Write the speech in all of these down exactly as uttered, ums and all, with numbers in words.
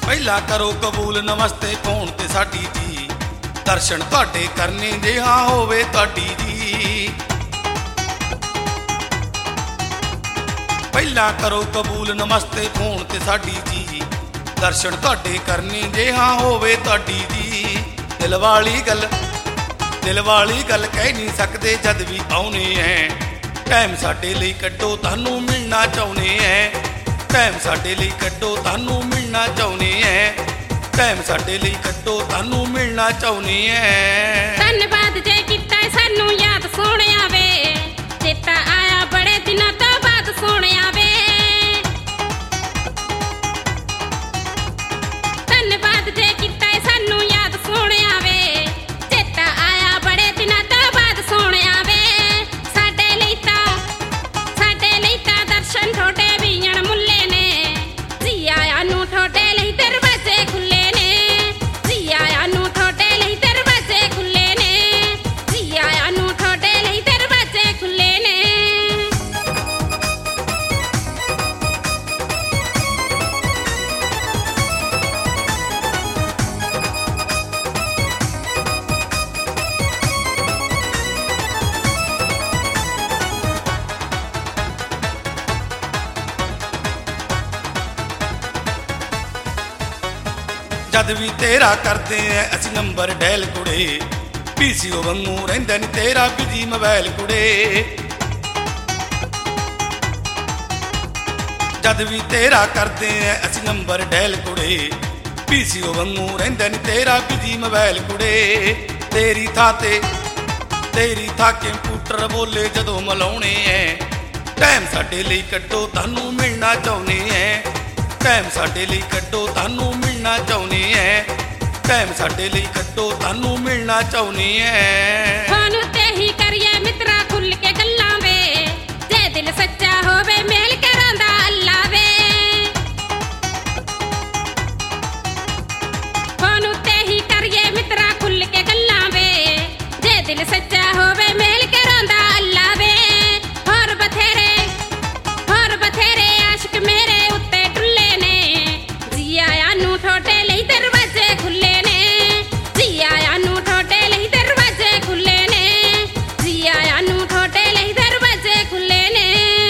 ਪਹਿਲਾਂ ਕਰੋ ਕਬੂਲ ਨਮਸਤੇ ਫੋਨ ਤੇ ਸਾਡੀ ਜੀ, ਦਰਸ਼ਨ ਤੁਹਾਡੇ ਕਰਨੇ ਜੇ ਹਾਂ ਹੋਵੇ ਤੁਹਾਡੀ ਜੀ। ਪਹਿਲਾਂ ਕਰੋ ਕਬੂਲ ਨਮਸਤੇ ਫੋਨ ਤੇ ਸਾਡੀ ਜੀ, ਦਰਸ਼ਨ ਤੁਹਾਡੇ ਕਰਨੇ ਜੇ ਹਾਂ ਹੋਵੇ ਤੁਹਾਡੀ ਜੀ। ਦਿਲ ਵਾਲੀ ਗੱਲ ਦਿਲ ਵਾਲੀ ਗੱਲ ਕਹਿ ਨਹੀਂ ਸਕਦੇ ਜਦ ਵੀ ਆਉਨੇ ਐ, ਟਾਈਮ ਸਾਡੇ ਲਈ ਕੱਢੋ ਤੁਹਾਨੂੰ ਮਿਲਣਾ ਚਾਹੁੰਦੇ ਐ। ਟਾਈਮ ਸਾਡੇ ਲਈ ਕੱਢੋ ਤੁਹਾਨੂੰ ਮਿਲਣਾ ਚਾਹੁੰਦੇ ਐ, ਟਾਈਮ ਸਾਡੇ ਲਈ ਕੱਢੋ ਤੁਹਾਨੂੰ ਮਿਲਣਾ ਚਾਹੁੰਦੇ ਐ। ਧੰਨਵਾਦ ਜੇ ਕੀਤਾ ਸਾਨੂੰ ਯਾਦ ਸੋਹਣਿਆ ਵੇ, ਚੇਤਾ ਆਇਆ ਬੜੇ ਦਿਨਾਂ ਤੋਂ ਬਾਅਦ ਸੋਹਣਿਆ ਵੇ। ਧੰਨਵਾਦ ਜੇ ਕੀਤਾ ਸਾਨੂੰ ਯਾਦ ਸੋਹਣਿਆ ਵੇ, ਚੇਤਾ ਆਇਆ ਬੜੇ ਦਿਨਾਂ ਤੋਂ ਬਾਅਦ ਸੋਹਣਿਆ ਵੇ। ਸਾਡੇ ਲਈ ਤਾਂ ਸਾਡੇ ਲਈ ਤਾਂ ਦਰਸ਼ਨ ਤੁਹਾਡੇ ਵੀ ਅਣਮੁੱਲੇ ਨੇ, ਜੀ ਆਇਆਂ ਨੂੰ ਤੁਹਾਡੇ ਲਈ ਦਰਵਾਜ਼ੇ ਖੁੱਲੇ ਨੇ, ਜੀ ਆਇਆਂ ਨੂੰ ਤੁਹਾਡੇ ਲਈ ਦਰਵਾਜ਼ੇ ਖੁੱਲੇ ਨੇ, ਜੀ ਆਇਆਂ ਨੂੰ ਤੁਹਾਡੇ ਲਈ ਦਰਵਾਜ਼ੇ ਖੁੱਲੇ ਨੇ। ਜਦ ਵੀ ਤੇਰਾ ਕਰਦੇ ਐ ਅਸੀਂ ਨੰਬਰ ਡੈਲ ਕੁੜੇ, ਪੀਸੀਓ ਵਾਂਗੂ ਰਹਿੰਦਾ ਨੀ ਤੇਰਾ ਬਿਜੀ ਮੋਬਾਈਲ ਕੁੜੇ। ਜਦ ਵੀ ਤੇਰਾ ਕਰਦੇ ਐ ਅਸੀਂ ਨੰਬਰ ਡੈਲ ਕੁੜੇ, ਪੀਸੀਓ ਵਾਂਗੂ ਰਹਿੰਦਾ ਨੀ ਤੇਰਾ ਬਿਜੀ ਮੋਬਾਈਲ ਕੁੜੇ। ਤੇਰੀ ਥਾਂ ਤੇ ਤੇਰੀ ਥਾਂ ਕੰਪਿਊਟਰ ਬੋਲੇ ਜਦੋਂ ਮਲਾਉਣੇ ਐ, ਟਾਈਮ ਸਾਡੇ ਲਈ ਕੱਢੋ ਤੁਹਾਨੂੰ ਮਿਲਣਾ ਚਾਹੁੰਦੇ ਐ। ਟਾਈਮ ਸਾਡੇ ਲਈ ਕੱਢੋ ਤੁਹਾਨੂੰ ਮਿਲਣਾ ਚਾਹੁੰਦੇ ਐ, ਟਾਈਮ ਸਾਡੇ ਲਈ ਕੱਢੋ ਤੁਹਾਨੂੰ ਮਿਲਣਾ ਚਾਹੁੰਦੇ ਐ। ਫੋਨ ਉੱਤੇ ਹੀ ਕਰੀਏ ਮਿੱਤਰਾ ਖੁੱਲ ਕੇ ਗੱਲਾਂ ਵੇ, ਜੇ ਦਿਲ ਸੱਚਾ ਹੋਵੇ ਮੇਲ ਕਰਾਂਦਾ ਅੱਲਾ ਵੇ। ਫੋਨ ਉੱਤੇ ਹੀ ਕਰੀਏ ਮਿੱਤਰਾ ਖੁੱਲ ਕੇ ਗੱਲਾਂ ਵੇ, ਜੇ ਦਿਲ ਸੱਚਾ ਹੋਵੇ ਮੇਲ ਕਰਾਂਦਾ ਅੱਲਾ ਵੇ। ਹੋਰ ਬਥੇਰੇ ਹੋਰ ਬਥੇਰੇ ਆਸ਼ਿਕ ਮੇਰੇ ਉੱਤੇ ਟੁੱਲੇ ਨੇ, ਜੀ ਆਇਆਂ ਨੂੰ ਤੁਹਾਡੇ ਲਈ ਦਰਵਾਜ਼ੇ ਖੁੱਲੇ ਨੇ, ਜੀ ਆਇਆਂ ਨੂੰ ਤੁਹਾਡੇ ਲਈ ਦਰਵਾਜ਼ੇ ਖੁੱਲੇ ਨੇ, ਜੀ ਆਇਆਂ ਨੂੰ ਤੁਹਾਡੇ ਲਈ ਦਰਵਾਜ਼ੇ ਖੁੱਲੇ ਨੇ।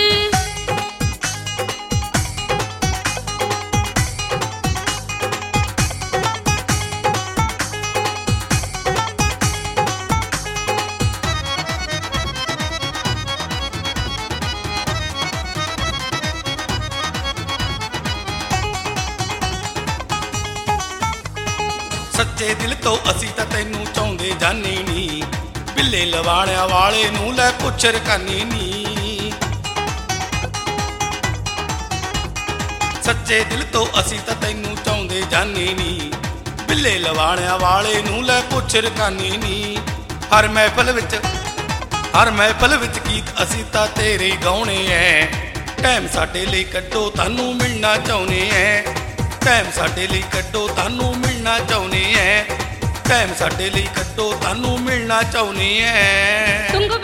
ਸੱਚੇ ਦਿਲ ਤੋਂ ਅਸੀਂ ਤਾਂ ਤੈਨੂੰ ਚਾਹੁੰਦੇ ਜਾਨੇ ਨੀ, ਬਿੱਲੇ ਲਵਾਣਿਆਂ ਵਾਲੇ ਨੂੰ ਲੈ ਪੁੱਛ ਰਕਾਨੀ ਨੀ। ਸੱਚੇ ਦਿਲ ਤੋਂ ਅਸੀਂ ਤਾਂ ਤੈਨੂੰ ਚਾਹੁੰਦੇ ਜਾਨੇ ਨੀ, ਬਿੱਲੇ ਲਵਾਣਿਆਂ ਵਾਲੇ ਨੂੰ ਲੈ ਪੁੱਛ ਰਕਾਨੀ ਨੀ। ਹਰ ਮਹਿਫਲ ਵਿੱਚ ਹਰ ਮਹਿਫਲ ਵਿੱਚ ਗੀਤ ਅਸੀਂ ਤਾਂ ਤੇਰੇ ਗਾਉਣੇ ਐ, ਟਾਈਮ ਸਾਡੇ ਲਈ ਕੱਢੋ ਤੁਹਾਨੂੰ ਮਿਲਣਾ ਚਾਹੁੰਦੇ ਐ। ਟਾਈਮ ਸਾਡੇ ਲਈ ਕੱਢੋ ਤੁਹਾਨੂੰ ਮਿਲਣਾ ਚਾਹੁੰਦੇ ਐ, ਟਾਈਮ ਸਾਡੇ ਲਈ ਕੱਢੋ ਤੁਹਾਨੂੰ ਮਿਲਣਾ ਚਾਹੁੰਦੇ ਐ। ਤੁੰਗ